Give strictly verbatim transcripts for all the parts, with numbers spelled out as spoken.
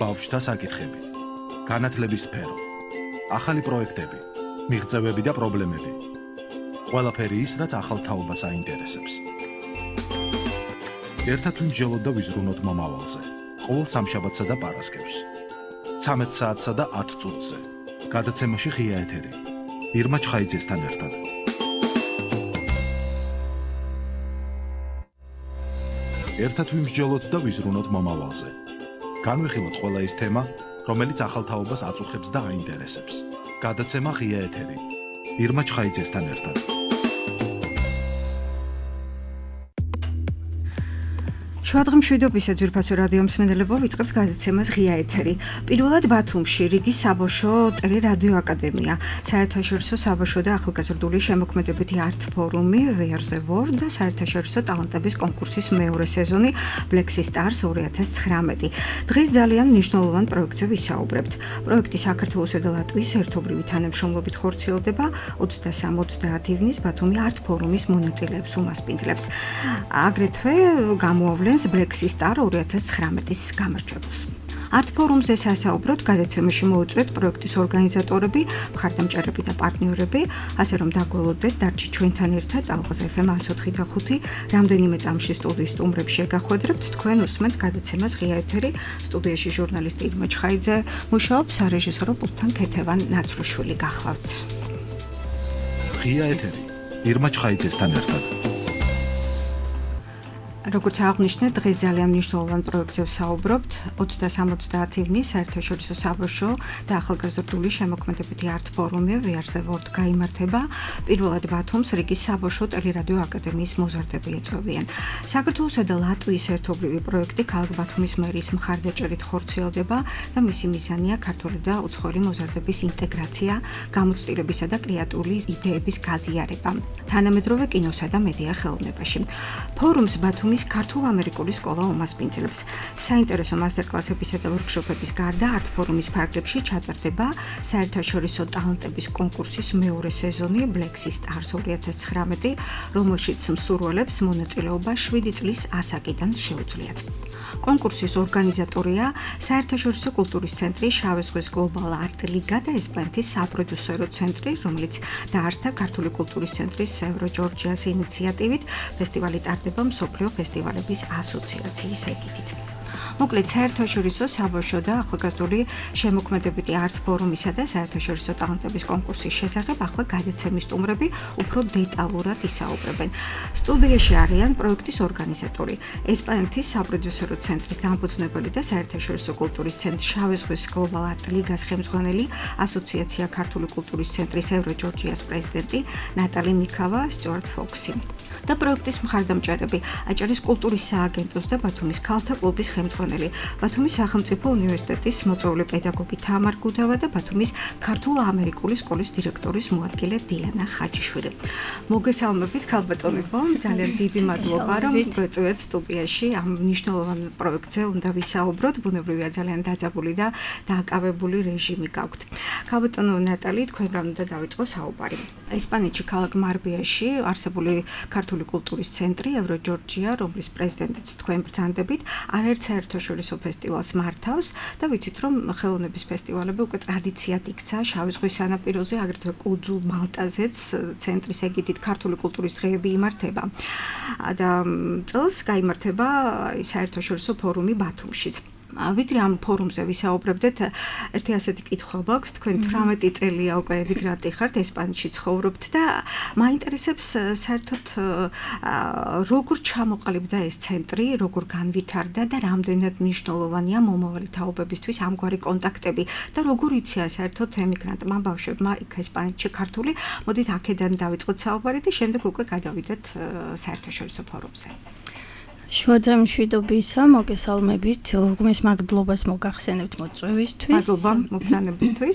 ბავშვთა საკითხები, განათლების სფერო, ახალი პროექტები, მიღწევები და პრობლემები. ყველაფერი ის, რაც ახალ თაობას აინტერესებს. ერთად ვიმსჯელოთ და ვიზრუნოთ მომავალზე. ყოველ სამშაბათსა და პარასკევს. ცამეტ საათსა და ათ წუთზე. გადაცემაში ღია ეთერი. ირმა ჩხაიძესთან ერთად. ერთად ვიმსჯელოთ და ვიზრუნოთ მომავალზე. განვიხილოთ ყველა ის თემა, რომელიც ახალ თაობას აწუხებს და აინტერესებს. გადაცემა ღია ეთერი. ირმა ჩხაიძესთან ერთად. შუადღემშვიდობისა ძვირფასო რადიო მსმენელებო, ვიწყებთ გადაცემას ღია ეთერი. პირველად ბათუმში რიგის საბავშვო ტელერადიო აკადემია, საერთაშორისო საბავშვო და ახალგაზრდული შემოქმედებითი არტ ფორუმი Where the World და საერთაშორისო ტალანტების კონკურსის მეორე სეზონი Blexi Stars ორი ათას ცხრამეტი. დღეს ძალიან მნიშვნელოვან პროექტზე ვისაუბრებთ. პროექტი საქართველოსა და ლატვიის ერთობლივი თანამშრომლობით ხორციელდება ოცდასამ ოცდაათ ივნის ბათუმი არტ ფორუმის მონაწილეებს უმასპინძლებს. აგრეთვე გამოავლენ Blexi Star ორი ათას ცხრამეტის გამარჯვებულს. არტ ფორუმზე სასაუბროთ გადაცემაში მოუწვევთ პროექტის ორგანიზატორები, მხარდამჭერები და პარტნიორები, ასე რომ დაგველოდეთ დარჩი ჩვენთან ერთად ალღაზ ეფ ემ εκατო ოთხი და ხუთი რამდენიმე წამში სტუდიის სტუმრებს შეგახვედრებთ. თქვენ უსმენთ გადაცემას ღია ეთერი. სტუდიაში ჟურნალისტი ირმა ჩხაიძე მუშაობს, სარეჟისორო პულტთან ქეთევან ნაცრუშვილი გახლავთ. ღია ეთერი. ირმა ჩხაიძესთან ერთად. როგორც აღნიშნეთ, დღეს ძალიან მნიშვნელოვან პროექტზე ვსაუბრობთ. ოცდასამ ოცდაათ ივნის საერთაშორისო საბავშვო და ახალგაზრდული შემოქმედებითი არტ ფორუმი Where the World გაიმართება. პირველად ბათუმს რიგის საბავშვო ტელერადიო აკადემიის მოზარდები ეწვევიან. საქართველოსა და ლატვიის ერთობლივი პროექტი ქალაქ ბათუმის მერის მხარდაჭერით ხორციელდება და მისი მიზანია ქართული და უცხოელი მოზარდების ინტეგრაცია, გამოცდილებისა და კრეატიული იდეების გაზიარება. თანამედროვე კინოსა და მედია ხელოვნებაში. ფორუმს ბათუმის ქართულ-ამერიკული სკოლა უმასპინძლებს. საინტერესო მასტერკლასებისა და ვორქშოპების გარდა არტ ფორუმის ფარგლებში ჩატარდება საერთაშორისო ტალანტების კონკურსის მეორე სეზონი Blexi Stars ორი ათას ცხრამეტი, რომელშიც მსურველებს მონაწილეობა შვიდი წლის ასაკიდან შეუძლიათ. კონკურსის ორგანიზატორია საერთაშორისო კულტურის ცენტრი, შავი ზღვის გლობალ არტ ლიგა და ესპანეთის საპროდიუსერო ცენტრი, რომელიც დაარსდა ქართული კულტურის ცენტრის ევრო ჯორჯიას ინიციატივით. ფესტივალი ტარდება მსოფლიო ფესტივალების ასოციაციის ეგიდით. მოკლედ, საერთაშორისო საბავშვო და ახალგაზრდული შემოქმედებითი არტ ფორუმისა და საერთაშორისო ტალანტების კონკურსის შესახებ ახლა გადაცემის სტუმრები უფრო დეტალურად ისაუბრებენ. სტუდიაში არიან პროექტის ორგანიზატორი, ესპანეთის საპროდიუსერო ცენტრის დამფუძნებელი და საერთაშორისო კულტურის ცენტრის შავი ზღვის გლობალ არტ ლიგას ხელმძღვანელი, ასოციაცია ქართული კულტურის ცენტრის ევრო ჯორჯიას პრეზიდენტი ნატალი მიქავა, სტიუარტ ფოქსი. და პროექტის მხარდამჭერები, აჭარის კულტურის სააგენტოს და ბათუმის ქალთა კლუბის ხელმძღვანელი, ბათუმის სახელმწიფო უნივერსიტეტის მოწვეული პედაგოგი თამარ გუდავა და ბათუმის ქართულ-ამერიკული სკოლის დირექტორის მოადგილე დიანა ხაჯიშვილი. მოგესალმებით ქალბატონებო, ძალიან დიდი მადლობა, რომ გვეწვევთ სტუდიაში ამ მნიშვნელოვან პროექტზე უნდა ვისაუბროთ. ბუნებრივია ძალიან დაძაბული და დააკავებული რეჟიმი გაქვთ. ქალბატონო ნატალი, თქვენგან უნდა დავიწყო საუბარი. ესპანეთში ქალაქ მარბიაში არსებული ქართული კულტურის ცენტრი ევრო ჯორჯია, რომლის პრეზიდენტიც თქვენ ბრძანდებით, არაერთ საერთაშორისო ფესტივალს მართავს და ვიცით, რომ ხელოვნების ფესტივალები უკვე ტრადიციად იქცა შავი ზღვის სანაპიროზე, აგრეთვე კუნძულ მალტაზეც ცენტრის ეგიდით ქართული კულტურის დღეები იმართება. და წელს გაიმართება საერთაშორისო ფორუმი ბათუმშიც. ვიდრე ამ ფორუმზე ვისაუბრებდეთ, ერთი ასეთი კითხვა მაქვს, თქვენ თვრამეტი წელია უკვე ემიგრანტი ხართ, ესპანეთში ცხოვრობთ და მაინტერესებს საერთოდ როგორ ჩამოყალიბდა ეს ცენტრი, როგორ განვითარდა და რამდენად მნიშვნელოვანია მომავალი თაობებისთვის ამგვარი კონტაქტები და როგორ იციან საერთოდ ემიგრანტმა ბავშვებმა იქ ესპანეთში ქართული. მოდით აქედან დავიწყოთ საუბარი და შემდეგ უკვე გადავიდეთ საერთაშორისო ფორუმზე. შუადღემშვიდობისა, მოგესალმებით, გმის მადლობას მოგახსენებთ მოწვევისთვის. მადლობა მოგზაურობისთვის.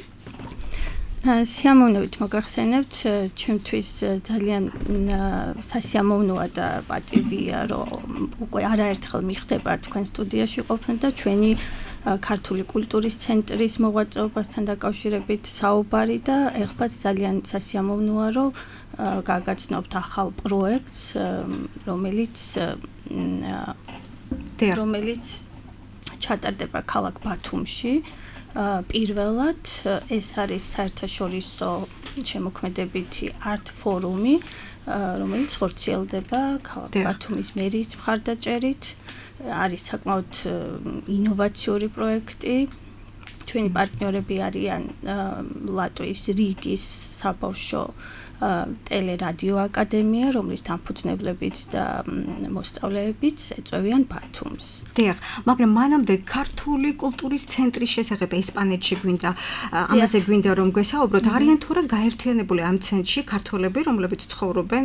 სიამოვნებით მოგახსენებთ, ჩემთვის ძალიან სასიამოვნოა და პატივია, რომ უკვე არაერთხელ მიხდება თქვენ სტუდიაში ყოფნა და ჩვენი ქართული კულტურის ცენტრის მოღვაწეობასთან დაკავშირებით საუბარი და ეხლაც ძალიან სასიამოვნოა, რომ გაგაცნობთ ახალ პროექტს, რომელიც რომელიც ჩატარდება ქალაქ ბათუმში. პირველად ეს არის საერთაშორისო შემოქმედებითი არტ ფორუმი, რომელიც ხორციელდება ქალაქ ბათუმის მერიის მხარდაჭერით. არის საკმაოდ ინოვაციური პროექტი. ჩვენი პარტნიორები არიან ლატვიის რიგის საბავშვო ტელერადიო აკადემია, რომლის დამფუძნებლებიც და მოსწავლეებიც ეწევიან ბათუმს. დიახ, მაგრამ მანამდე ქართული კულტურის ცენტრის შესახებ ესპანეთში გვინდა, ამაზე გვინდა რომ გვესაუბროთ, არიან თუ რა გაერთიანებული ამ ცენტრში ქართველები, რომლებიც ცხოვრობენ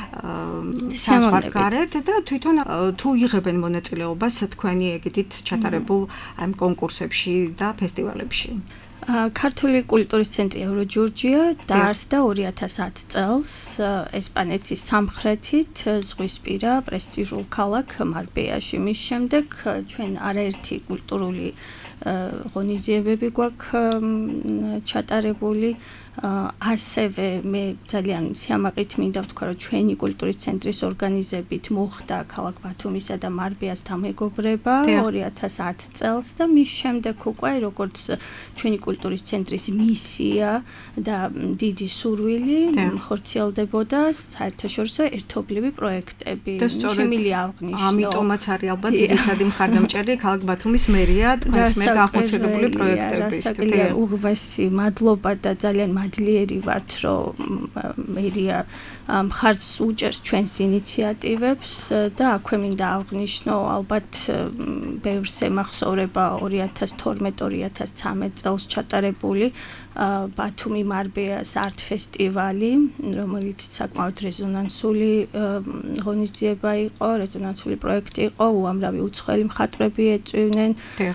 საზღვარგარეთ და თვითონ თუ იღებენ მონაწილეობას თქვენი ეგეთით ჩატარებულ ამ კონკურსებში და ფესტივალებში. ქართული კულტურის ცენტრი ევროჯორჯია დაარსდა ორი ათას ათი წელს ესპანეთის სამხრეთით ზღვისპირა პრესტიჟულ ქალაქ მარბეაში. მის შემდეგ ჩვენ არაერთი კულტურული ღონისძიებები გვაქვს ჩატარებული. ასევე მე ძალიან სიამაყით მინდა ვთქვა, რომ ჩვენი კულტურის ცენტრის ორგანიზებით მოხდა ქალაქ ბათუმისა და მარბეას დამეგობრება ორი ათას ათი წელს და მის შემდეგ უკვე როგორც ჩვენი კულტურის ცენტრის მისია და დიდი სურვილი ხორციელდებოდა საერთაშორისო ერთობლივი პროექტები. შემიძლია აღვნიშნო. ამიტომაც არის ალბათ ძირითადი მხარდამჭერი ქალაქ ბათუმის მერია თქვენს მიერ განხორციელებული პროექტების. რასაკვირველია, უღბესი მადლობა და ძალიან მადლიერი ვართ, რომ მერია მხარს უჭერს ჩვენს ინიციატივებს და აქვე მინდა აღვნიშნო, ალბათ ბევრს ემახსოვრება ორი ათას თორმეტ ორი ათას ცხრამეტ წელს ჩატარებული ბათუმი მარბეას არტ ფესტივალი, რომელიც საკმაოდ რეზონანსული ღონისძიება იყო, რეზონანსული პროექტი იყო, უამრავი უცხოელი მხატვრები ეწვივნენ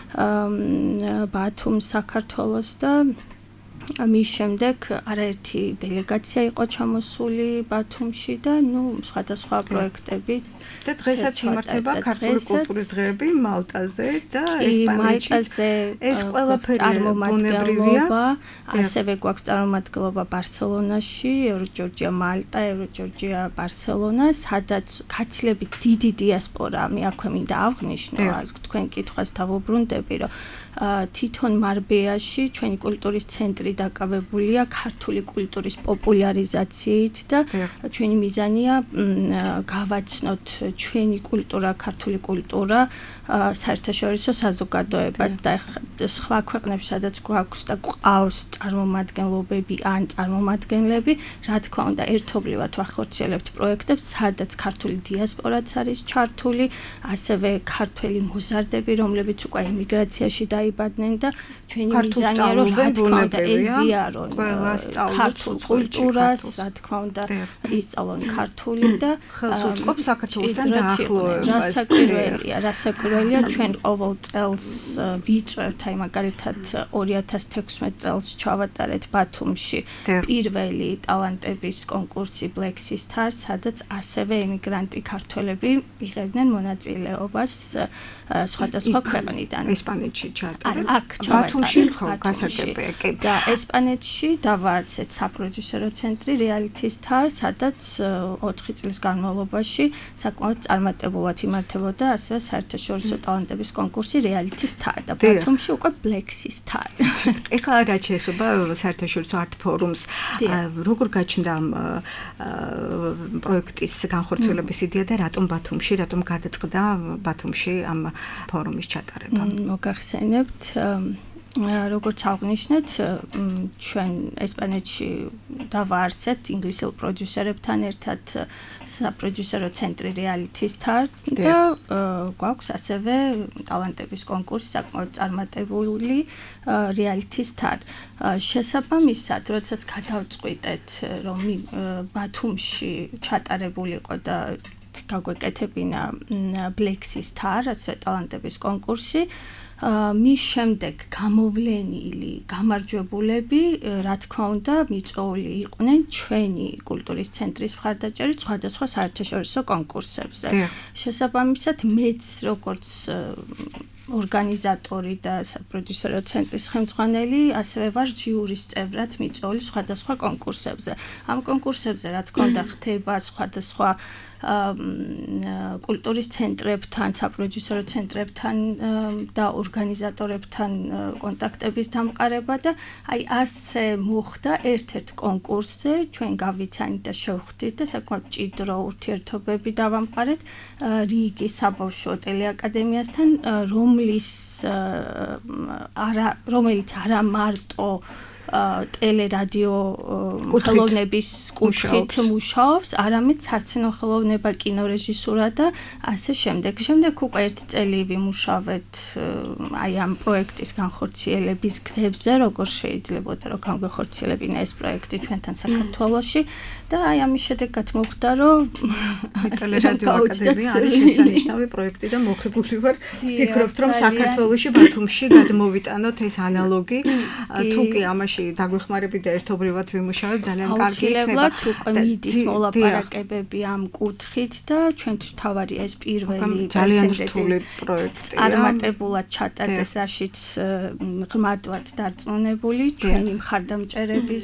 ბათუმს, საქართველოს და მის შემდეგ არაერთი დელეგაცია იყო ჩამოსული ბათუმში და ნუ სხვადასხვა პროექტები და დღესაც იმართება ქართული კულტურის დღეები მალტაზე და ესპანეთში. ეს ყველაფერი ბუნებრივია. ასევე გვაქვს წარმომადგენლობა ბარსელონაში, ევროჯორჯია მალტა, ევროჯორჯია ბარსელონა, სადაც გაცილებით დიდი დიასპორა, მე აქვე მინდა აღვნიშნო, თქვენ კითხვას დავუბრუნდები, რომ თვითონ მარბეაში ჩვენი კულტურის ცენტრი დაკავებულია ქართული კულტურის პოპულარიზაციით და ჩვენი მიზანია გავაცნოთ ჩვენი კულტურა, ქართული კულტურა საერთაშორისო საზოგადოებას და სხვა ქვეყნებში სადაც გვაქვს და გვყავს წარმომადგენლობები ან წარმომადგენლები, რა თქმა უნდა, ერთობლივად ვახორციელებთ პროექტებს, სადაც ქართული დიასპორაც არის ჩართული, ასევე ქართველი მოზარდები, რომლებიც უკვე ემიგრაციაში დაიბადნენ და ჩვენი მიზანია რომ რა თქმა უნდა ეზიარონ ქართულ კულტურას, რა თქმა უნდა ისწავლონ ქართული და ხელს უწყობს საქართველოსთან დაახლოებას. რასაკვირველია, რასაკვირველია ჩვენ ყოველ წელს ვიწევთ, აი მაგალითად ორი ათას თექვსმეტ წელს ჩავატარეთ ბათუმში პირველი ტალანტების კონკურსი Black Sisters, სადაც ასევე ემიგრანტი ქართველები იღებდნენ მონაწილეობას სხვადასხვა ქვეყნიდან. ესპანეთში ჩატარეთ. აქ ბათუმში ხო გასაგებია, კი. და ესპანეთში დავაარსეთ საპროდიუსერო ცენტრი Reality Star, სადაც ოთხი წლის განმავლობაში საკმაოდ წარმატებულად იმართებოდა ასევე საერთაშორისო ტალანტების კონკურსი Reality Star და ბათუმში უკვე Black Sister. ეხლა რაც შეეხება საერთაშორისო არტ ფორუმს, როგორ გაჩნდა ამ პროექტის განხორციელების იდეა და რატომ ბათუმში, რატომ გადაწყდა ბათუმში ამ ფორუმის ჩატარება? მოგახსენებთ როგორც აღნიშნეთ, ჩვენ ესპანეთში დავაარსეთ ინგლისელ პროდიუსერებთან ერთად საპროდიუსერო ცენტრი Reality Star და გვაქვს ასევე ტალანტების კონკურსი საკმაოდ წარმატებული Reality Star. შესაბამისად, როდესაც გადავწყვიტეთ, რომ ბათუმში ჩატარებული იყო და გაგვეკეთებინა Black Star, ასე ტალანტების კონკურსი, მის შემდეგ გამოვლენილი გამარჯვებულები, რა თქმა უნდა, მიწვეული იყვნენ ჩვენი კულტურის ცენტრის მხარდაჭერით სხვადასხვა საერთაშორისო კონკურსებზე. შესაბამისად, მეც როგორც ორგანიზატორი და საპროდიუსერო ცენტრის ხელმძღვანელი, ასევე ვარ ჟიურის წევრად მიწვეული სხვადასხვა კონკურსებზე. ამ კონკურსებზე, რა თქმა უნდა, ხდება სხვადასხვა კულტურის ცენტრებთან, საპროდიუსერო ცენტრებთან და ორგანიზატორებთან კონტაქტების დამყარება და აი ასე მოხდა ერთ-ერთ კონკურსზე ჩვენ გავიცანით და შევხვდით და საკმაოდ მჭიდრო ურთიერთობები დავამყარეთ რიგის საბავშვო ტელეაკადემიასთან, რომლის არა რომელიც არა მარტო ტელერადიო ხელოვნების კუთხით მუშაობს, არამედ საცენო ხელოვნება, კინორეჟისურა და ასე შემდეგ. შემდეგ უკვე ერთი წელი ვიმუშავეთ აი ამ პროექტის განხორციელების გზებზე, როგორ შეიძლებოდა რომ განვეხორციელებინა ეს პროექტი ჩვენთან საქართველოში და აი ამის შედეგად მოხდა რომ ტელერადიო აკადემია არის შესანიშნავი პროექტი და მოხებული ვარ ვფიქრობთ რომ საქართველოში ბათუმში გადმოვიტანოთ ეს ანალოგი თუ კი ამაში დაგვეხმარებით და ერთობლივად ვიმუშავებთ ძალიან კარგი იქნება. უკვე მიდის მოლაპარაკებები ამ კუთხით და ჩვენთვის თავარი ეს პირველი ძალიან რთული პროექტია. წარმატებულად ჩატარდეს რაშიც ღრმად ვართ დარწმუნებული ჩვენი მხარდამჭერების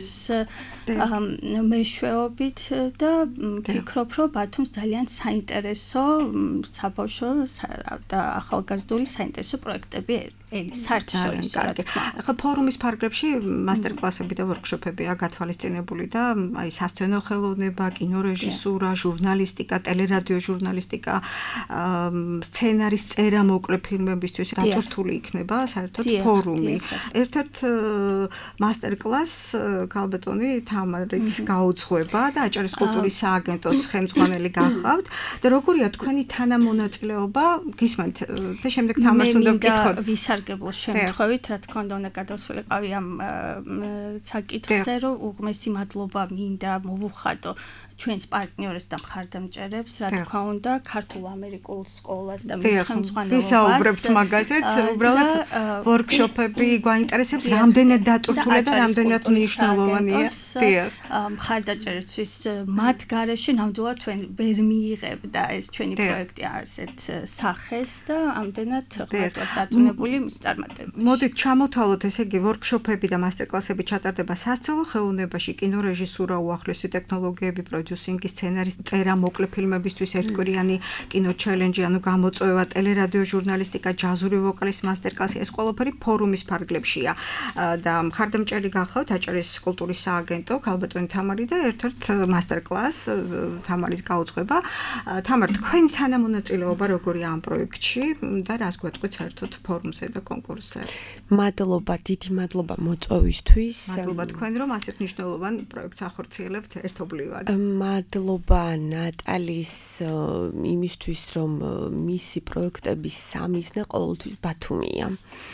მეშვეობით და ვფიქრობ რომ ბათუმს ძალიან საინტერესო საბავშვო და ახალგაზრდული საინტერესო პროექტები ელის საერთაშორისო რა თქმა უნდა. ახლა ფორუმის ფარგლებში მასტერკლასები და ვორქშოპებია გათვალისწინებული და აი სასცენო ხელოვნება, კინორეჟისურა, ჟურნალისტიკა, ტელერადიო ჟურნალისტიკა, სცენარის წერა მოკლე ფილმებისთვის დატვირთული იქნება საერთოდ ფორუმი. ერთ-ერთ მასტერკლასს ქალბატონი თამარიც გაუძღვება და აჭარის კულტურის სააგენტოს ხელმძღვანელი გახავთ და როგორია თქვენი თანამონაწილეობა? გისმენთ და შემდეგ თამარს უნდა ვკითხოთ. ვისარგებლო შემთხვევით, რა თქმა უნდა, უნდა გადავსულიყავი ამ საკითხზე, რომ უღმესი მადლობა მინდა მოვუხადო ჩვენს პარტნიორებს და მხარდამჭერებს, რა თქმა უნდა, ქართულ-ამერიკულ სკოლას და მის ხელმძღვანელობას. ვისაუბრებთ მაგაზეც, უბრალოდ ვორქშოპები გვაინტერესებს, რამდენად დატვირთული და რამდენად მნიშვნელოვანია. მხარდაჭერებისთვის მათ გარეშე ნამდვილად თქვენ ვერ მიიღებდა ეს ჩვენი პროექტი ასეთ სახეს და ამდენად ღმერთად დაწუნებული მის წარმატებაში. მოდით ჩამოთვალოთ ესე იგი ვორქშოპები და მასტერკლასები ჩატარდება სასცენო ხელოვნებაში, კინორეჟისურა, უახლესი ტექნოლოგიები, პროდიუსინგი, სცენარის წერა მოკლე ფილმებისთვის ერთკვირიანი კინო ჩელენჯი, ანუ გამოწვევა, ტელერადიო ჟურნალისტიკა, ჯაზური ვოკალის მასტერკლასი, ეს ყველაფერი ფორუმის ფარგლებშია. და მხარდამჭერი გახავთ აჭარის კულტურის სააგენტო, ქალბატონი თამარი და ერთ-ერთ მასტერკლას თამარის გაუძღვება. თამარ, თქვენი თანამონაწილეობა როგორია ამ პროექტში და რას გვეტყვით საერთოდ ფორუმზე და კონკურსზე? მადლობა, დიდი მადლობა მოწვევისთვის. მადლობა თქვენ რომ ასეთ მნიშვნელოვან პროექტს ახორციელებთ ერთობლივად. მადლობა ნატალის იმისთვის რომ მისი პროექტების სამიზნე ყოველთვის ბათუმია.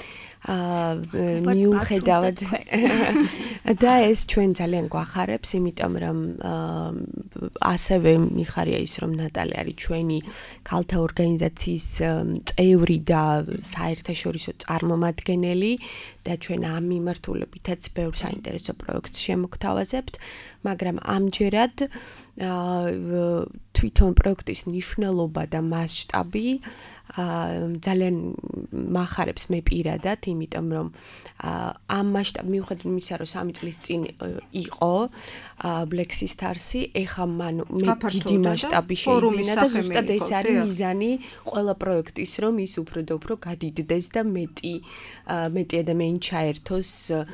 მიუხედავად და ეს ჩვენ ძალიან გვახარებს, იმიტომ რომ ასევე მიხარია ის რომ ნატალი არის ჩვენი ქალთა ორგანიზაციის წევრი და საერთაშორისო წარმომადგენელი და ჩვენ ამ მიმართულებითაც ბევრ საინტერესო პროექტს შემოგთავაზებთ, მაგრამ ამჯერად თვითონ პროექტის მნიშვნელობა და მასშტაბი ძალიან მახარებს მე პირადად, იმიტომ რომ ამ მასშტაბ მიუხედავად იმისა, რომ სამი წლის წინ იყო Black Stars-ი, ეხლა მან მე დიდი მასშტაბი შეიძინა და ზუსტად ეს არის მიზანი ყველა პროექტის, რომ ის უფრო და უფრო გადიდდეს და მეტი მეტი ადამიანი ჩაერთოს,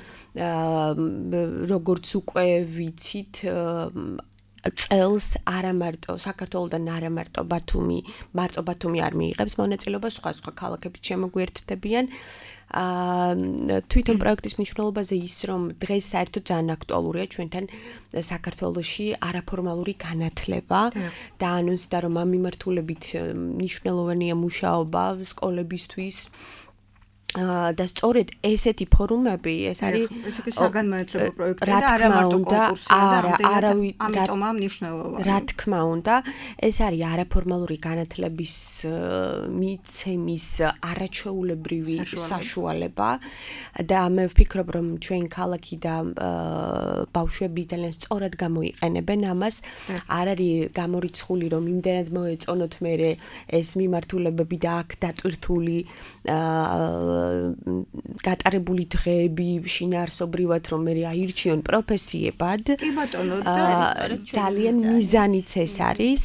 როგორც უკვე ვიცით წელს არა მარტო საქართველოდან არა მარტო ბათუმი, მარტო ბათუმი არ მიიღებს მონაწილეობას, სხვა სხვა ქალაქებიც შემოგვიერთდებიან. თვითონ პროექტის მნიშვნელობაზე ის რომ დღეს საერთოდ ძალიან აქტუალურია ჩვენთან საქართველოში არაფორმალური განათლება და ანონსდა რომ ამ მიმართულებით მნიშვნელოვანია მუშაობა სკოლებისთვის. და სწორედ ესეთი ფორუმები ეს არის ესე იგი საგანმანათლებლო პროექტი და არა მარტო კონკურსია და ამიტომ ამ მნიშვნელოვანი. რა თქმა უნდა, ეს არის არაფორმალური განათლების მიცემის არაჩვეულებრივი საშუალება და მე ვფიქრობ რომ ჩვენ ქალაქი და ბავშვები ძალიან სწორად გამოიყენებენ ამას. არ არის გამორიცხული რომ იმდენად მოეწონოთ მე ეს მიმართულებები და აქ დატვირთული გატარებული დღეები შინაარსობრივად რომ მე აირჩიონ პროფესიებად. კი ბატონო, ძალიან მიზანიც ეს არის.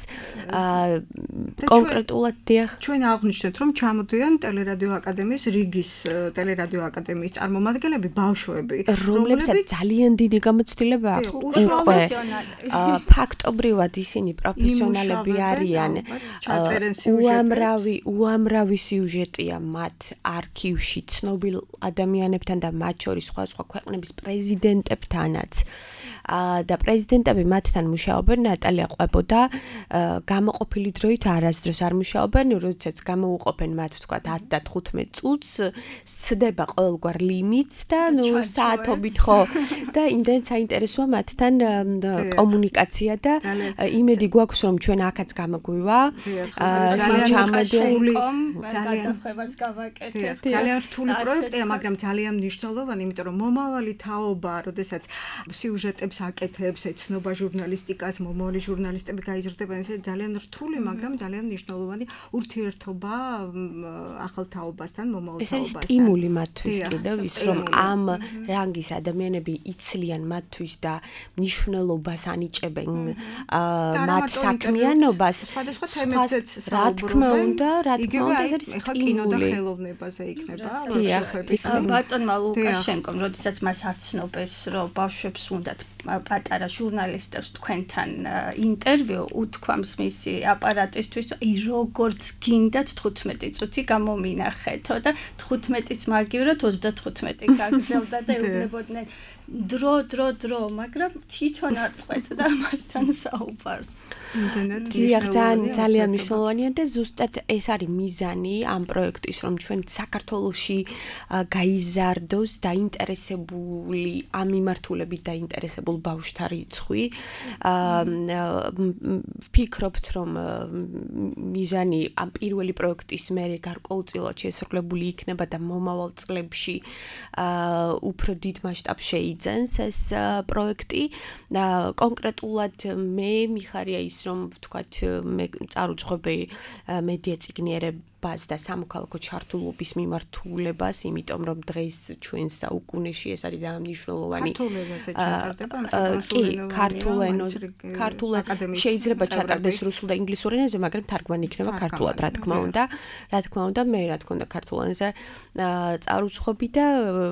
კონკრეტულად დიახ. ჩვენ აღვნიშნეთ რომ ჩამოდიან ტელერადიო აკადემიის რიგის ტელერადიო აკადემიის წარმომადგენლები, ბავშვები, რომლებსაც ძალიან დიდი გამოცდილება აქვს. უკვე ფაქტობრივად ისინი პროფესიონალები არიან. უამრავი უამრავი სიუჟეტია მათ არქივში ცნობილ ადამიანებთან და მათ შორის სხვა სხვა ქვეყნების პრეზიდენტებთანაც. და პრეზიდენტები მათთან მუშაობენ, ნატალია ყვებოდა გამოყოფილი დროით არასდროს არ მუშაობენ, როდესაც გამოუყოფენ მათ ვთქვათ ათი და თხუთმეტ წუთს, სცდება ყოველგვარ ლიმიტს და ნუ საათობით ხო და იმდენ საინტერესოა მათთან კომუნიკაცია და იმედი გვაქვს რომ ჩვენ აქაც გამოგვივა. ჩამოდებული გადახვევას გავაკეთებ. ძალიან რთული პროექტია, მაგრამ ძალიან მნიშვნელოვანი, იმიტომ რომ მომავალი თაობა, როდესაც სიუჟეტებს აკეთებს, ეცნობა ჟურნალისტიკას, მომავალი ჟურნალისტები გაიზრდებიან, ეს ძალიან რთული, მაგრამ ძალიან მნიშვნელოვანი ურთიერთობა ახალ თაობასთან, მომავალ თაობასთან. ეს არის სტიმული მათთვის კიდევ ის რომ ამ რანგის ადამიანები იცლიან მათთვის და მნიშვნელობას ანიჭებენ მათ საქმიანობას. სხვადასხვა თემებზეც რა თქმა უნდა, რა თქმა უნდა, ეს არის კინო და ხელოვნებაზე იქნება. ბატონმა ლუკაშენკომ, როდესაც მას აცნობეს, რომ ბავშვებს უნდათ პატარა ჟურნალისტებს თქვენთან ინტერვიუ უთქვამს მისი აპარატისთვის, აი როგორც გინდათ თხუთმეტი წუთი გამომინახეთო და თხუთმეტიც მაგივრად ოცდათხუთმეტი გაგრძელდა და ეუბნებოდნენ დრო დრო დრო, მაგრამ თვითონ არ წყვეტდა მასთან საუბარს. დიახ, ძალიან მნიშვნელოვანია და ზუსტად ეს არის მიზანი ამ პროექტის, რომ ჩვენ საქართველოში გაიზარდოს დაინტერესებული ამ მიმართულებით დაინტერესებულ ბავშვთა რიცხვი. ვფიქრობთ, რომ მიზანი ამ პირველი პროექტის მერე გარკვეულწილად შესრულებული იქნება და მომავალ წლებში უფრო დიდ მასშტაბს შეიძენს ეს პროექტი. კონკრეტულად მე მიხარია ის რომ ვთქვათ მე წარუძღვები მედია წიგნიერებას და სამოქალაქო ჩართულობის მიმართულებას, იმიტომ რომ დღეს ჩვენ საუკუნეში ეს არის ძალიან მნიშვნელოვანი. კი, ქართულ ენაზე, ქართულ შეიძლება ჩატარდეს რუსულ და ინგლისურ ენაზე, მაგრამ თარგმანი იქნება ქართულად, რა თქმა უნდა. რა თქმა უნდა, მე რა თქმა უნდა ქართულ ენაზე წარუძღვები და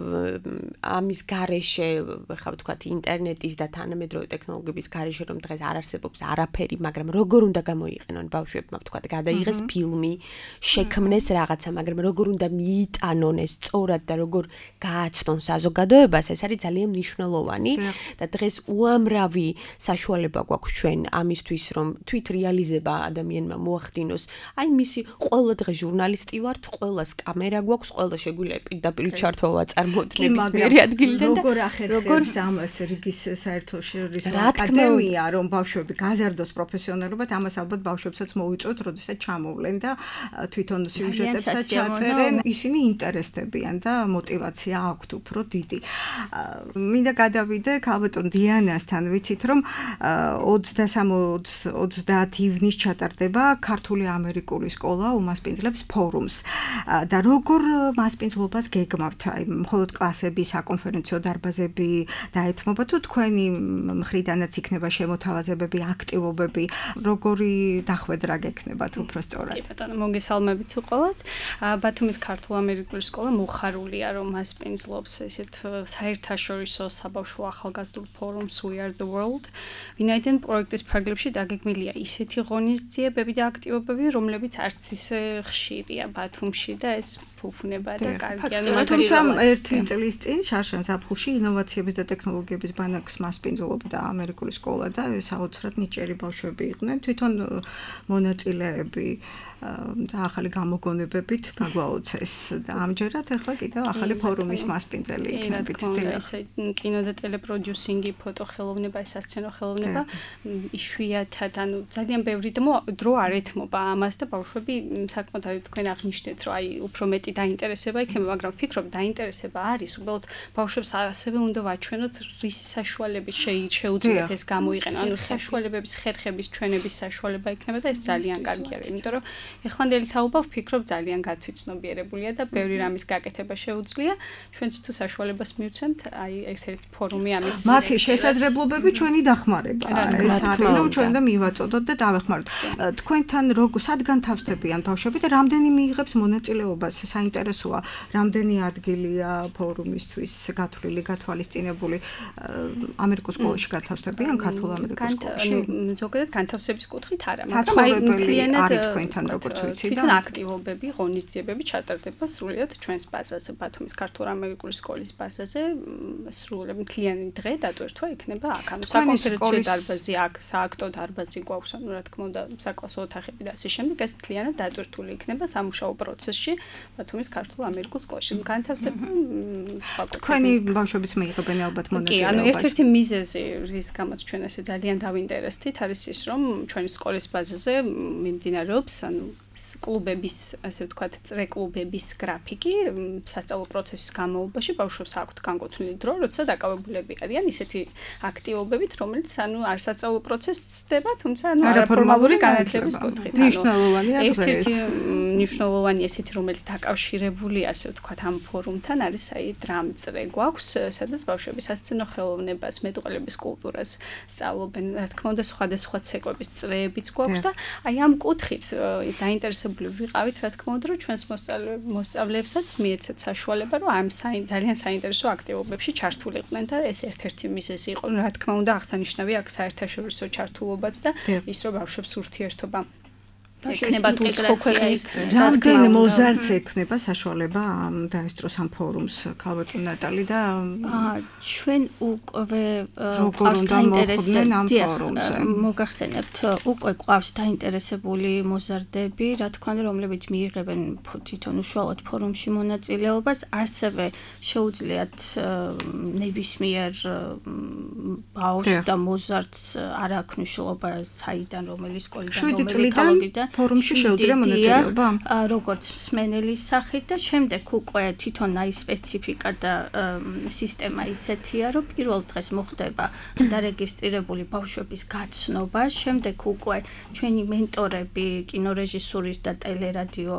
ამის გარეშე, ხა ვთქვათ ინტერნეტის და თანამედროვე ტექნოლოგიების გარეშე რომ დღეს არ არსებობს არაფერი, მაგრამ როგორ უნდა გამოიყენონ ბავშვებმა ვთქვათ, გადაიღეს ფილმი, შექმნეს რაღაცა, მაგრამ როგორ უნდა მიიტანონ ეს სწორად და როგორ გააცნონ საზოგადოებას, ეს არის ძალიან მნიშვნელოვანი და დღეს უამრავი საშუალება გვაქვს ჩვენ ამისთვის, რომ თვით რეალიზება ადამიანმა მოახდინოს. აი მისი ყველა დღე ჟურნალისტი ვართ, ყველას კამერა გვაქვს, ყველა შეგვიძლია პირდაპირ ჩართვა ვაწარმოოთ ნებისმიერი ადგილიდან და როგორ ახერხებს ამას რიგის საერთაშორისო აკადემია, რომ ბავშვები გაზარდოს პროფესიონალურად, ამას ალბათ ბავშვებსაც მოუწევთ, როდესაც ჩამოვლენ და თვითონ სიუჟეტებსაც ჩაწერენ, ისინი ინტერესდებიან და мотиваცია აქვთ უფრო დიდი. მინდა გადავიდე ქალბატონ დიანასთან, ვიცით რომ ოცდასამი ოცდაათი ივნის ჩატარდება ქართული ამერიკული სკოლა უმასპინძლებს ფორუმს და როგორ მასპინძლობას გეგმავთ? აი მხოლოდ კლასები, საკონფერენციო დარბაზები დაეთმობა თუ თქვენი მხრიდანაც იქნება შემოთავაზებები, აქტივობები, როგორი დახვედრა გექნებათ უფრო სწორად? კი ბატონო, მოგესალმებით ყველას. ბათუმის ქართულ ამერიკული სკოლა მოხარულია, რომ მასპინძლობს ესეთ საერთაშორისო საბავშვო ახალგაზრდულ ფორუმს We Are The World. ვინაიდან პროექტის ფარგლებში დაგეგმილია ისეთი ღონისძიებები და აქტივობები, რომლებიც არც ისე ხშირია ბათუმში და ეს ფუფუნება და კარგია. თუმცა ერთი წლის წინ შარშან ზაფხულში ინოვაციების და ტექნოლოგიების ბანაკს მასპინძლობდა ამერიკული სკოლა და საოცრად ნიჭიერი ბავშვები იყვნენ, თვითონ მონაწილეები და ახალი გამოგონებებით გაგვაოცეს და ამჯერად ახლა კიდევ ახალი ფორუმის მასპინძელი იქნებით. ესე კინო და ტელეპროდიუსინგი, ფოტოხელოვნება, სასცენო ხელოვნება იშვიათად, ანუ ძალიან ბევრი დრო არ ეთმობა ამას და ბავშვები საკმაოდ თქვენ აღნიშნეთ, რომ აი უფრო მეტი მეტი დაინტერესება იქნება, მაგრამ ვფიქრობ, დაინტერესება არის, უბრალოდ ბავშვებს ასევე უნდა ვაჩვენოთ, რისი საშუალებით შეუძლიათ ეს გამოიყენო. ანუ საშუალებების, ხერხების, ჩვენების საშუალება იქნება და ეს ძალიან კარგი არის, იმიტომ რომ ეხლანდელი თაობა ვფიქრობ ძალიან გათვითცნობიერებულია და ბევრი რამის გაკეთება შეუძლია. ჩვენც თუ საშუალებას მივცემთ, აი ერთ-ერთი ფორუმი ამის მათი შესაძლებლობები ჩვენი დახმარება. ეს არის, რომ ჩვენ და მივაწოდოთ და დავეხმაროთ. თქვენთან როგორ სად განთავსდებიან ბავშვები და რამდენი მიიღებს მონაწილეობას? საინტერესოა, რამდენი ადგილია ფორუმისთვის გათვლილი, გათვალისწინებული ამერიკულ სკოლაში განთავსდებიან, ქართულ ამერიკულ სკოლაში? ანუ ზოგადად განთავსების კუთხით არა, მაგრამ მთლიანად თქვენთან როგორც ვიცი და თვითონ აქტივობები, ღონისძიებები ჩატარდება სრულიად ჩვენს ბაზაზე, ბათუმის ქართულ ამერიკული სკოლის ბაზაზე, სრულიად მთლიანი დღე დატვირთვა იქნება აქ. ანუ საკონფერენციო დარბაზი აქ, სააქტო დარბაზი გვაქვს, ანუ რა თქმა უნდა, საკლასო ოთახები და ასე შემდეგ, ეს მთლიანად დატვირთული იქნება სამუშაო პროცესში ბათუმის ქართულ ამერიკულ სკოლაში. განთავსება სხვა კუთხით. თქვენი ბავშვებიც მიიღებენ ალბათ მონაწილეობას. კი, ანუ ერთ-ერთი მიზეზი, რის გამოც ჩვენ ესე ძალიან დავინტერესდით, არის ის, რომ ჩვენი სკოლის ბაზაზე მიმდინარეობს, ანუ კლუბების, ასე ვთქვათ, წრე კლუბების გრაფიკი სასწავლო პროცესის განმავლობაში ბავშვებს აქვთ განკუთვნილი დრო, როცა დაკავებულები არიან ისეთი აქტივობებით, რომელიც ანუ არ სასწავლო პროცესს ხდება, თუმცა ანუ არაფორმალური განათლების კუთხით. მნიშვნელოვანია დღეს. ერთ-ერთი მნიშვნელოვანი ესეთი, რომელიც დაკავშირებულია, ასე ვთქვათ, ამ ფორუმთან არის აი დრამწრე გვაქვს, სადაც ბავშვები სასცენო ხელოვნებას, მეტყველების კულტურას სწავლობენ, რა თქმა უნდა, სხვადასხვა ცეკვების წრეებიც გვაქვს და აი ამ კუთხით დაინტერესებული ვიყავით, რა თქმა უნდა, რომ ჩვენს მოსწავლეებსაც მიეცეთ საშუალება, რომ ამ ძალიან საინტერესო აქტივობებში ჩართულიყვნენ და ეს ერთ-ერთი მიზეზი იყო, რა თქმა უნდა, აღსანიშნავია აქ საერთაშორისო ჩართულობაც და ის, რომ ბავშვებს ურთიერთობა ექნება თუ სხვა ქვეყნის რამდენი მოზარდს ექნება საშუალება დაესწროს ამ ფორუმს ქალბატონ ნატალი და ჩვენ უკვე როგორ უნდა მოხვდნენ ამ ფორუმზე მოგახსენებთ უკვე ყავს დაინტერესებული მოზარდები რა თქმა უნდა რომლებიც მიიღებენ თვითონ უშუალოდ ფორუმში მონაწილეობას ასევე შეუძლიათ ნებისმიერ ბავშვს და მოზარდს არ აქვს მნიშვნელობა საიდან რომელი სკოლიდან რომელი ქალაქიდან ფორუმში შეუძლია მონაწილეობა როგორც მსმენელის სახით და შემდეგ უკვე თვითონ აი სპეციფიკა და სისტემა ისეთია რომ პირველ დღეს მოხდება დარეგისტრირებული ბავშვების გაცნობა შემდეგ უკვე ჩვენი მენტორები კინორეჟისურის და ტელერადიო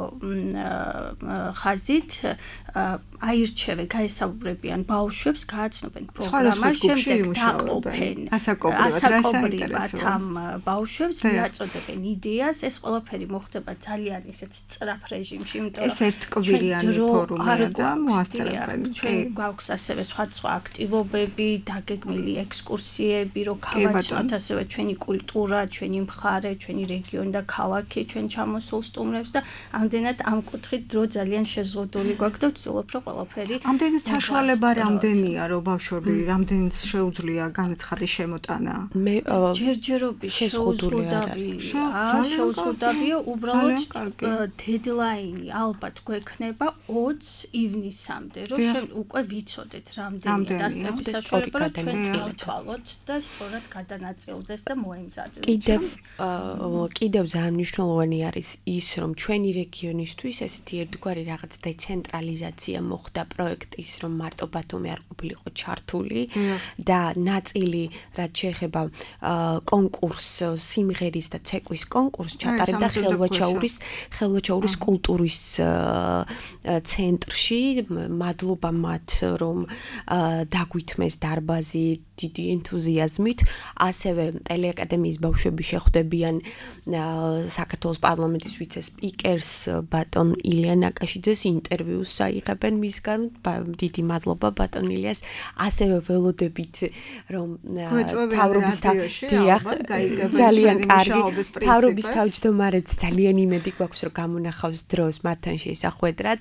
ხაზით აირჩევენ გაესაუბრებიან ბავშვებს გააცნობენ პროგრამას შემდეგ დაყოფენ ასაკობრივად ამ ბავშვებს მიაწოდებენ იდეას ეს ყველაფერი მოხდება ძალიან ისეთ სწრაფ რეჟიმში იმიტომ ეს ერთკვირიანი ფორუმია და მოასწრებენ ჩვენ გვაქვს ასევე სხვადასხვა აქტივობები დაგეგმილი ექსკურსიები რომ გავაცნოთ ასევე ჩვენი კულტურა ჩვენი მხარე ჩვენი რეგიონი და ქალაქი ჩვენ ჩამოსულ სტუმრებს და ამდენად ამ კუთხით დრო ძალიან შეზღუდული გვაქვს და ვცდილობ რომ ყველაფერი ამდენად საშუალება რამდენია რომ ბავშვები რამდენს შეუძლია განაცხადის შემოტანა მე ჯერჯერობით შეუძლია შეუძლია უბრალოდ დედლაინი ალბათ გვექნება ოცი ივნისამდე რომ შენ უკვე ვიცოდეთ რამდენი დასწრების საშუალება რომ ჩვენ წავთვალოთ და სწორად გადანაწილდეს და მოემზადოთ კიდევ კიდევ ძალიან მნიშვნელოვანი არის ის რომ ჩვენი რეგიონისთვის ესეთი ერთგვარი რაღაც დეცენტრალიზაცია მოხდა პროექტის რომ მარტო ბათუმი არ ყოფილიყო ჩართული და ნაწილი რაც შეეხება კონკურს სიმღერის და ცეკვის კონკურს ჩატარებდა ხელვაჩაურის ხელვაჩაურის კულტურის ცენტრში მადლობა მათ რომ დაგვითმეს დარბაზი დიდი ენთუზიაზმით ასევე ტელეაკადემიის ბავშვები შეხვდებიან საქართველოს პარლამენტის ვიცე-სპიკერს ბატონ ილია ნაკაშიძეს ინტერვიუს აიღებენ მისგან დიდი მადლობა ბატონ ილიას ასევე ველოდებით რომ თავრობის დიახ ძალიან კარგი თავრობის თავმჯდომარეც ძალიან იმედი გვაქვს რომ გამონახავს დროს მათთან შეესახვედრად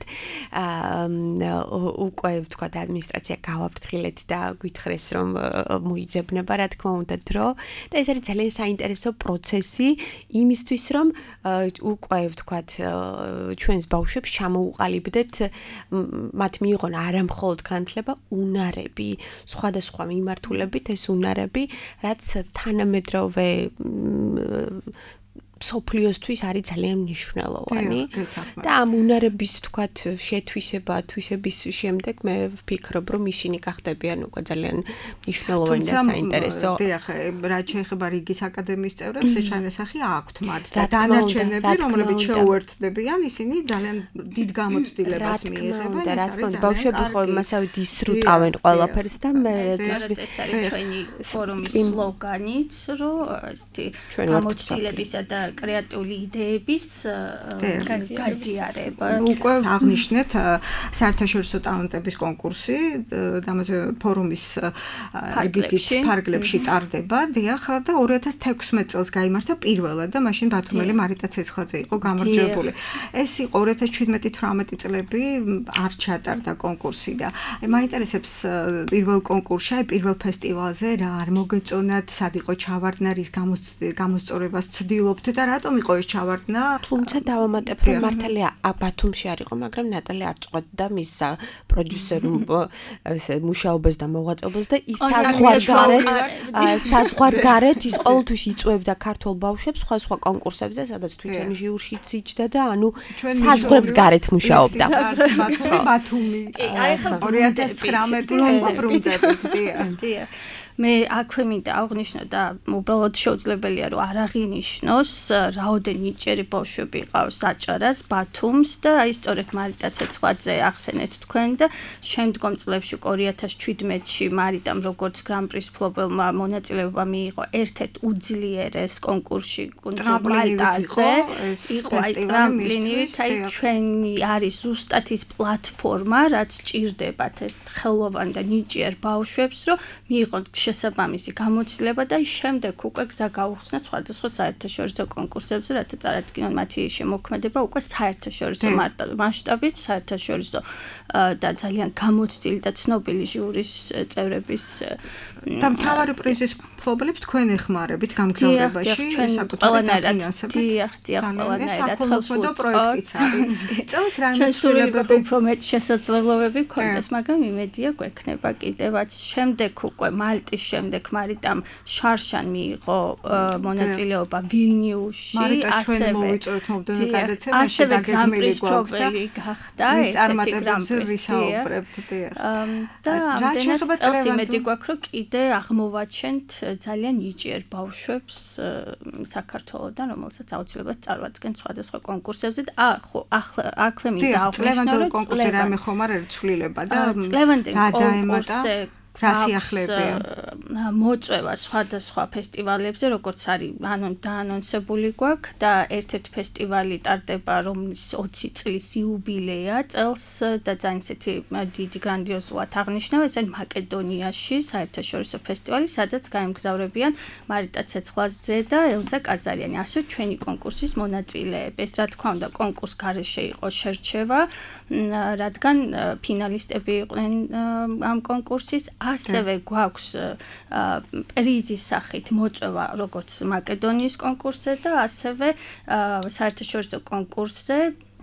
უკვე ვთქვათ ადმინისტრაცია გავაფრთხილეთ და გვითხრეს რომ მოიძებნება რა თქმა უნდა დრო და ეს არის ძალიან საინტერესო პროცესი იმისთვის რომ უკვე ვთქვათ ჩვენს ბავშვებს ჩამოუყალიბდეთ მათ მიიღონ არა მხოლოდ განათლება უნარები სხვადასხვა მიმართულებით ეს უნარები რაც თანამედროვე სოფლიოსთვის არის ძალიან მნიშვნელოვანი და ამ უნარების თქვათ შეთვისება, თვისების შემდეგ მე ვფიქრობ, რომ ისინი გახდებიან უკვე ძალიან მნიშვნელოვანი და საინტერესო. დიახ, რაც შეეხება რიგის აკადემიის წევრებს, ეს ჩანასახი აქვთ მათ და დანარჩენები, რომლებიც შეუერთდებიან, ისინი ძალიან დიდ გამოცდილებას მიიღებენ. და რა თქმა უნდა, ბავშვები ხო მასავით ისრუტავენ ყველაფერს და მე ეს არის ჩვენი ფორუმის სლოგანიც, რომ ესეთი გამოცდილებისა და კრეატიული იდეების გაზიარება. უკვე აღნიშნეთ საერთაშორისო ტალანტების კონკურსი, ამაზე ფორუმის ეგეთის ფარგლებში ტარდება, დიახ, და ორი ათას თექვსმეტ წელს გაიმართა პირველად და მაშინ ბათუმელი მარიტა ცეცხლაძე იყო გამარჯვებული. ეს იყო ორი ათას შვიდმეტი თვრამეტი წლები არ ჩატარდა კონკურსი და მაინტერესებს პირველ კონკურსში, აი პირველ ფესტივალზე რა არ მოგეწონათ, სად იყო ჩავარდნა, რის გამოსწორებას ცდილობთ და რატომ იყო ეს ჩავარდნა? თუმცა დავამატებ, რომ მართალია ბათუმში არ იყო, მაგრამ ნატალია არ წყვეტდა მის პროდიუსერულ მუშაობას და მოღვაწეობას და ის საზღვარგარეთ საზღვარგარეთ ის ყოველთვის იწვევდა ქართულ ბავშვებს სხვა სხვა კონკურსებზე, სადაც თვითონ ჟიურშიც იჯდა და ანუ საზღვრებს გარეთ მუშაობდა. ბათუმი. აი ხა ორი ათას ცხრამეტი ბრუნდებით, დიახ. მე აქვე მინდა აღვნიშნო და უბრალოდ შეუძლებელია რომ არ აღინიშნოს რაოდენიერი ბავშვები ყავს აჭარას, ბათუმს და აი სწორედ მარიტა ცეცხლაძე ახსენეთ თქვენ და შემდგომ წლებში ორი ათას შვიდმეტში მარიტამ როგორც გრან-პრის მფლობელმა მონაწილეობა მიიღო ერთ-ერთ უძლიერეს კონკურსში კუნძულ მალტაზე, იყო აი ტრამპლინივით, აი ჩვენი არის ზუსტად ის პლატფორმა, რაც ჭირდებათ ხელოვან და ნიჭიერ ბავშვებს, რომ მიიღონ შესაბამისი გამოცდილება და შემდეგ უკვე გზა გაუხსნათ სხვადასხვა საერთაშორისო კონკურსებზე, რათა წარადგინონ მათი შემოქმედება უკვე საერთაშორისო მასშტაბით, საერთაშორისო და ძალიან გამოცდილი და ცნობილი ჟიურის წევრების და მთავარი პრიზის მფლობელებს თქვენ ეხმარებით გამგზავრებაში, საკუთარ ფინანსებით. დიახ, დიახ, ყველანაირად ხელს უწყობთ. წელს რა შემსრულებები უფრო მეტ შესაძლებლობები გქონდეს, მაგრამ იმედია გვექნება კიდევაც. შემდეგ უკვე მალტის შემდეგ მარიტამ შარშან მიიღო მონაწილეობა ვილნიუსში, ასევე ასევე გრან-პრის მფლობელი გახდა, ერთ-ერთი გრან-პრის ვისაუბრებთ, დიახ. და ამდენად წელს იმედი გვაქვს, რომ კიდე აღმოვაჩენთ ძალიან ნიჭიერ ბავშვებს საქართველოდან, რომელსაც აუცილებლად წარვადგენთ სხვადასხვა კონკურსებზე და ხო ახლა აქვე მინდა აღვნიშნო, რომ კონკურსზე რამე ხომ არ არის ცვლილება და წლევანდელ კონკურსზე გასიახლებია მოწვევა სხვადასხვა ფესტივალებზე, როგორც არის დაანონსებული გვაქვს და ერთ-ერთი ფესტივალი ტარდება, რომლის ოცი წლის იუბილეა წელს და ძალიან ისეთი დიდი გრანდიოზულად აღნიშნავ, ეს არის მაკედონიაში საერთაშორისო ფესტივალი, სადაც გაემგზავრებიან მარიტა ცეცხლაძე და ელზა კაზარიანი, ასევე ჩვენი კონკურსის მონაწილეები. ეს რა თქმა უნდა კონკურს გარეშე იყო შერჩევა, რადგან ფინალისტები იყვნენ ამ კონკურსის. ასევე გვაქვს პრიზის სახით მოწვევა როგორც მაკედონიის კონკურსზე და ასევე საერთაშორისო კონკურსზე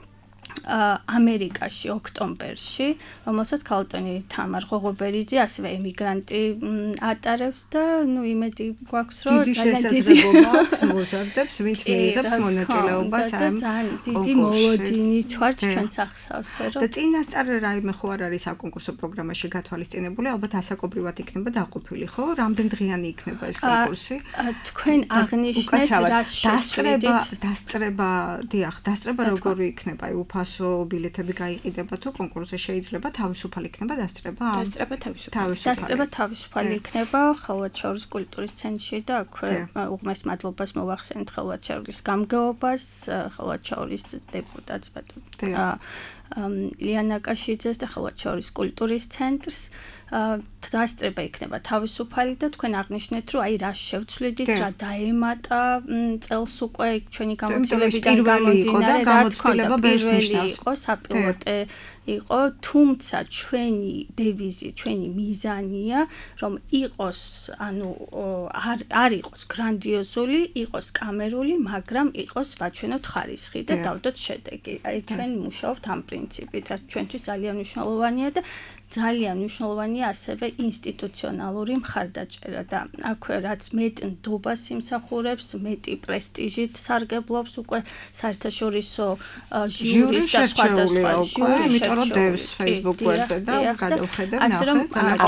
ამერიკაში ოქტომბერში, რომელსაც ქალბატონი თამარ ღოღობერიძე, ასევე ემიგრანტი ატარებს და ნუ იმედი გვაქვს, რომ ძალიან დიდი შესაძლებლობა მოსარდებს, ვინც მიიღებს მონაწილეობას ამ დიდი მოლოდინით ვართ ჩვენ სახსავსე, რომ და წინასწარ რაიმე ხო არ არის საკონკურსო პროგრამაში გათვალისწინებული, ალბათ ასაკობრივად იქნება დაყოფილი, ხო? რამდენ დღიანი იქნება ეს კონკურსი? თქვენ აღნიშნეთ რა დასწრება, დასწრება, დიახ, დასწრება როგორი იქნება? აი უფასო ბილეთები გაიყიდება თუ კონკურსზე შეიძლება თავისუფალი იქნება დასწრება? დასწრება თავისუფალი. დასწრება თავისუფალი იქნება ხალვატშაურის კულტურის ცენტრში და აქვე უღმეს მადლობას მოვახსენთ ხალვატშაურის გამგეობას, ხალვატშაურის დეპუტატს ბატონ ლიანა კაშიძეს და ხალვატშაურის კულტურის ცენტრს. დასწრება იქნება თავისუფალი და თქვენ აღნიშნეთ, რომ აი რა შევცვლიდით, რა დაემატა წელს უკვე ჩვენი გამოცდილებიდან გამომდინარე, რა თქმა უნდა პირველი იყო საპილოტე იყო, თუმცა ჩვენი დევიზი, ჩვენი მიზანია, რომ იყოს, ანუ არ არ იყოს გრანდიოზული, იყოს კამერული, მაგრამ იყოს ვაჩვენოთ ხარისხი და დავდოთ შედეგი. აი ჩვენ მუშაობთ ამ პრინციპით, რაც ჩვენთვის ძალიან მნიშვნელოვანია და ძალიან მნიშვნელოვანია ასევე ინსტიტუციონალური მხარდაჭერა და აქვე რაც მეტ ნდობას იმსახურებს, მეტი პრესტიჟით სარგებლობს უკვე საერთაშორისო ჟიურის და სხვადასხვა ჟიურის, იმიტომ რომ დევს Facebook გვერდზე და გადავხედებ ასე რომ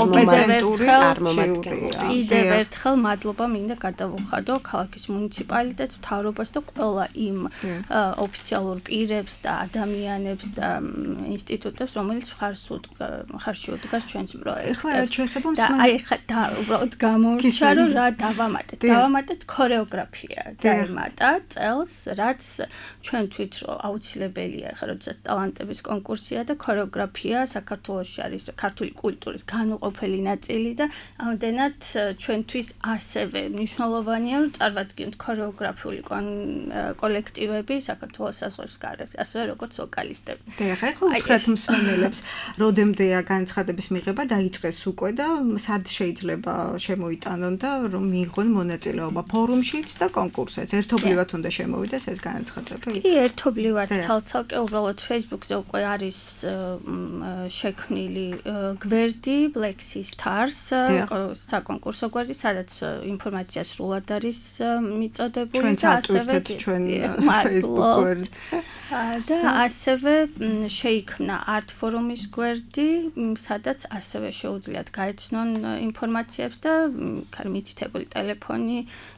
კიდევ ერთხელ მადლობა მინდა გადავუხადო ქალაქის მუნიციპალიტეტს, მთავრობას და ყველა იმ ოფიციალურ პირებს და ადამიანებს და ინსტიტუტებს, რომელიც მხარს ხარში უდგას ჩვენს პროექტებს. ეხლა ერთ შეიძლება და აი ხა და უბრალოდ გამოვიდა რომ რა დავამატეთ. დავამატეთ ქორეოგრაფია დაემატა წელს, რაც ჩვენთვის რო აუცილებელია, ხა როდესაც ტალანტების კონკურსია და ქორეოგრაფია საქართველოში არის ქართული კულტურის განუყოფელი ნაწილი და ამდენად ჩვენთვის ასევე მნიშვნელოვანია რომ წარმატებთ ქორეოგრაფიული კოლექტივები საქართველოს საზღვრის გარეთ, ასევე როგორც ვოკალისტები. და ეხლა უთხრათ მსმენელებს, როდემდეა განცხადების მიღება დაიწყეს უკვე და სად შეიძლება შემოიტანონ და რომ მიიღონ მონაწილეობა ფორუმშიც და კონკურსშიც. ერთობლივად უნდა შემოვიდეს ეს განცხადები? კი, ერთობლივად ცალ-ცალკე უბრალოდ Facebook-ზე უკვე არის შექმნილი გვერდი Black Sea Stars საკონკურსო გვერდი, სადაც ინფორმაცია სრულად არის მიწოდებული და ასევე ჩვენ Facebook გვერდზე. და ასევე შეიქმნა Art Forum-ის გვერდი, სადაც ასევე შეუძლიათ გაეცნონ ინფორმაციებს და მითითებული ტელეფონი,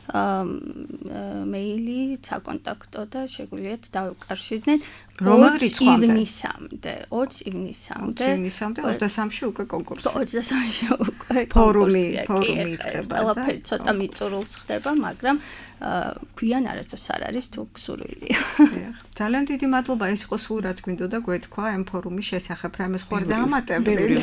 მეილი, საკონტაქტო და შეგვიძლიათ დავუკავშირდნენ ოცი ივნისამდე, ოცი ივნისამდე. ოცი ივნისამდე ოცდასამში უკვე კონკურსი. ოცდასამში უკვე ფორუმი, ფორუმი იწყება და ყველაფერი ცოტა მიწურულს ხდება, მაგრამ გვიან არასდროს არ არის თუ გსურვილი. ძალიან დიდი მადლობა, ეს იყო სულ რაც გვინდოდა გვეთქვა ამ ფორუმის შესახებ, რამეს ხوار დაამატებდით.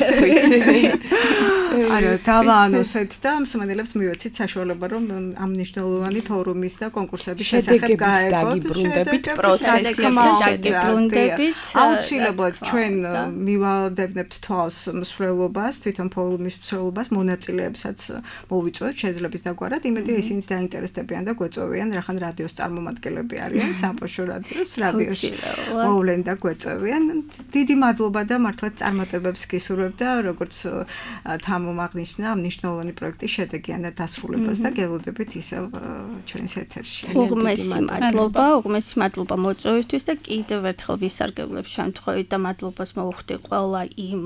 არა, დავაანონსეთ და მსმენელებს მივეცით საშუალება, რომ ამ მნიშვნელოვანი ფორუმის და კონკურსების შესახებ გაეგოთ, დაგიბრუნდებით პროცესში, დაგიბრუნდებით. აუცილებლად ჩვენ მივადევნებთ თვალს მსვლელობას, თვითონ ფორუმის მსვლელობას, მონაწილეებსაც მოვიწვევთ შეძლების დაგვარად, იმედია ისინიც დაინტერესდებიან და გვეწევიან, რახან რადიოს წარმომადგენლები არიან, სამყარო რადიოს, რადიოში მოვლენ და გვეწევიან. დიდი მადლობა და მართლაც წარმატებებს გისურვებ და როგორც თამომ აღნიშნა, ამ მნიშვნელოვანი პროექტის შედეგიანად დასრულებას და გელოდებით ისევ ჩვენს ეთერში. უღმესი მადლობა, უღმესი მადლობა მოწვევისთვის და კიდევ ერთხელ ვისარგებლებ შემთხვევით და მადლობას მოვუხდი ყველა იმ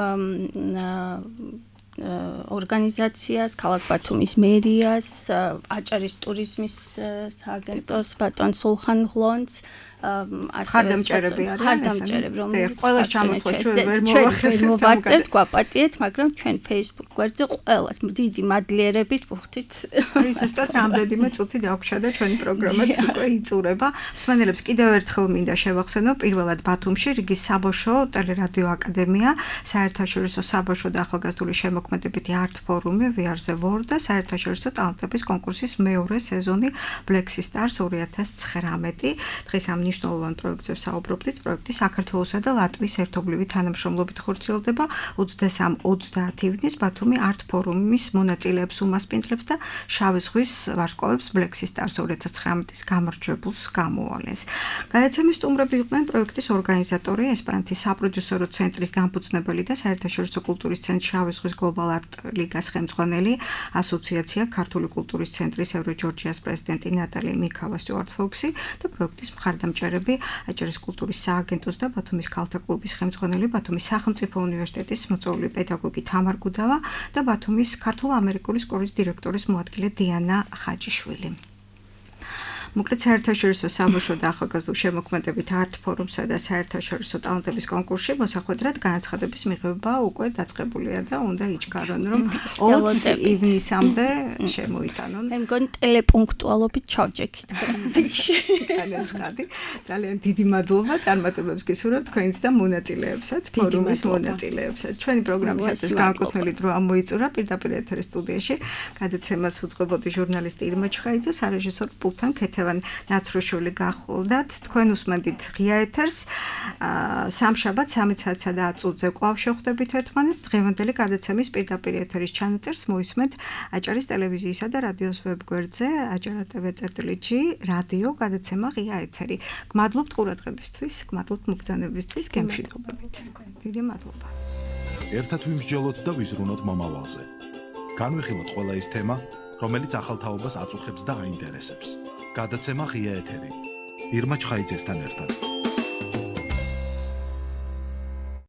ორგანიზაციას, ქალაქ ბათუმის მერიას, აჭარის ტურიზმის სააგენტოს, ბატონ სულხან ღლონს, ხარდამჭერები არიან, ხარდამჭერები, რომელიც ყველა ჩამოთვლით ჩვენ ვერ მოვასწრებთ, გვაპატიეთ, მაგრამ ჩვენ Facebook გვერდზე ყველას დიდი მადლიერებით ვუხდით. ის ზუსტად რამდენიმე წუთი დაგვჭა და ჩვენი პროგრამაც უკვე იწურება. მსმენელებს კიდევ ერთხელ მინდა შევახსენო, პირველად ბათუმში რიგის საბავშვო ტელერადიო აკადემია, საერთაშორისო საბავშვო და ახალგაზრდული შემოქმედებითი art ფორუმი We Are The World და საერთაშორისო ტალანტების კონკურსის მეორე სეზონი Black Sea Stars ორი ათას ცხრამეტი. დღეს ამ მნიშვნელოვან პროექტზე საუბრობდით. პროექტი საქართველოსა და ლატვიის ერთობლივი თანამშრომლობით ხორციელდება ოცდასამი ოცდაათი ივნის ბათუმი art ფორუმის მონაწილეებს უმასპინძლებს და შავი ზღვის ვარსკვლავებს Black Sea Stars ორი ათას ცხრამეტის გამარჯვებულს გამოვალეს. გადაცემის სტუმრები იყვნენ პროექტის ორგანიზატორი, ესპანეთის საპროდიუსერო ცენტრის დამფუძნებელი და საერთაშორისო კულტურის ცენტრ შავი ზღვის Global Art ლიგას ხელმძღვანელი, ასოციაცია ქართული კულტურის ცენტრის ევროჯორჯიას პრეზიდენტი ნატალი მიქავა სტიუარტ ფოქსი და პროექტის მხარდამჭერები აჭარის კულტურის სააგენტოს და ბათუმის ქალთა კლუბის ხელმძღვანელი, ბათუმის სახელმწიფო უნივერსიტეტის მოწვეული პედაგოგი თამარ გუდავა და ბათუმის ქართულ-ამერიკული სკოლის დირექტორის მოადგილე დიანა ხაჯიშვილი. მოკლედ საერთაშორისო საბავშვო და ახალგაზრდულ შემოქმედებით art ფორუმსა და საერთაშორისო ტალანტების კონკურსში მოსახვედრად განაცხადების მიღება უკვე დაწყებულია და უნდა იჩქარონ, რომ ოცი ივნისამდე შემოიტანონ. მე მგონი ტელეპუნქტუალობით ჩავჯექით გრაფიკში. განაცხადი. ძალიან დიდი მადლობა, წარმატებებს გისურვებ თქვენს და მონაწილეებსაც, ფორუმის მონაწილეებსაც. ჩვენი პროგრამისათვის განკუთვნილი დრო ამოიწურა პირდაპირ ეთერის სტუდიაში. გადაცემას უძღვებოდი ჟურნალისტი ირმა ჩხაიძე, სარეჟისორო პულტთან ქეთევან ნაცრუშვილი გახულდათ. თქვენ უსმენთ ღია ეთერს. სამშაბათ სამი საათსა და ათი წუთზე კვლავ შევხვდებით ერთმანეთს. დღევანდელი გადაცემის პირდაპირ ეთერის ჩანაწერს მოისმენთ აჭარის ტელევიზიისა და რადიოს ვებგვერდზე აჭარა ტევ წერტილი რადიო გადაცემა ღია ეთერი. გმადლობთ ყურადღებისთვის, გმადლობთ მოგზაურობისთვის, გემშვიდობებით. დიდი მადლობა. ერთად ვიმსჯელოთ და ვიზრუნოთ მომავალზე. განვიხილოთ ყველა ის თემა, რომელიც ახალ თაობას აწუხებს და აინტერესებს. გადაცემა ღია ეთერი. ირმა ჩხაიძესთან ერთად.